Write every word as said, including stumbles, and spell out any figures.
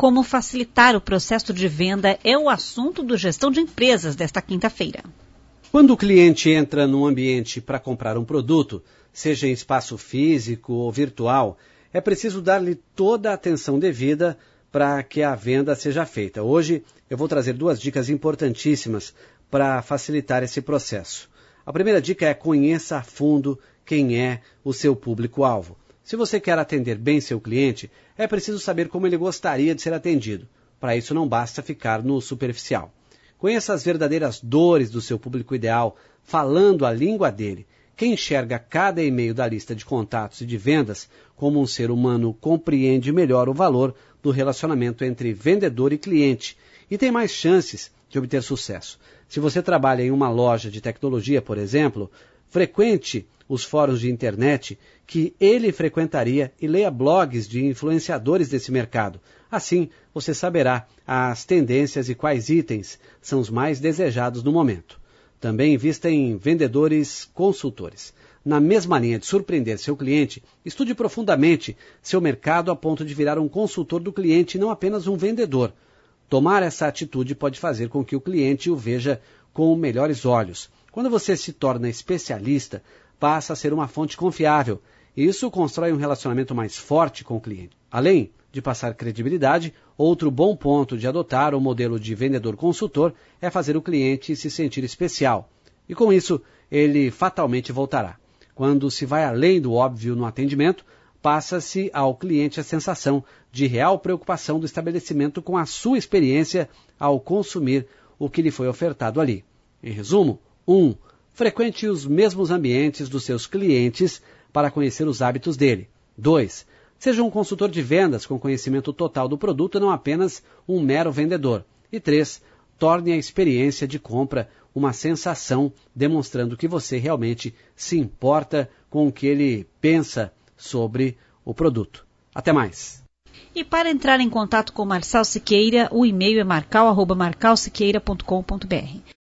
como facilitar o processo de venda é o assunto do Gestão de Empresas desta quinta-feira. Quando o cliente entra num ambiente para comprar um produto, seja em espaço físico ou virtual, é preciso dar-lhe toda a atenção devida para que a venda seja feita. Hoje eu vou trazer duas dicas importantíssimas para facilitar esse processo. A primeira dica é: conheça a fundo quem é o seu público-alvo. Se você quer atender bem seu cliente, é preciso saber como ele gostaria de ser atendido. Para isso não basta ficar no superficial. Conheça as verdadeiras dores do seu público ideal, falando a língua dele. Quem enxerga cada e-mail da lista de contatos e de vendas como um ser humano compreende melhor o valor do relacionamento entre vendedor e cliente e tem mais chances de obter sucesso. Se você trabalha em uma loja de tecnologia, por exemplo, frequente os fóruns de internet que ele frequentaria e leia blogs de influenciadores desse mercado. Assim, você saberá as tendências e quais itens são os mais desejados no momento. Também invista em vendedores consultores. Na mesma linha de surpreender seu cliente, estude profundamente seu mercado a ponto de virar um consultor do cliente e não apenas um vendedor. Tomar essa atitude pode fazer com que o cliente o veja com melhores olhos. Quando você se torna especialista, passa a ser uma fonte confiável. Isso constrói um relacionamento mais forte com o cliente. Além de passar credibilidade, outro bom ponto de adotar o modelo de vendedor-consultor é fazer o cliente se sentir especial. E com isso, ele fatalmente voltará. Quando se vai além do óbvio no atendimento, passa-se ao cliente a sensação de real preocupação do estabelecimento com a sua experiência ao consumir o que lhe foi ofertado ali. Em resumo, um. Frequente os mesmos ambientes dos seus clientes para conhecer os hábitos dele. dois. Seja um consultor de vendas com conhecimento total do produto e não apenas um mero vendedor. E três. Torne a experiência de compra uma sensação, demonstrando que você realmente se importa com o que ele pensa sobre o produto. Até mais! E para entrar em contato com Marçal Siqueira, o e-mail é marcal arroba marcal siqueira ponto com ponto br.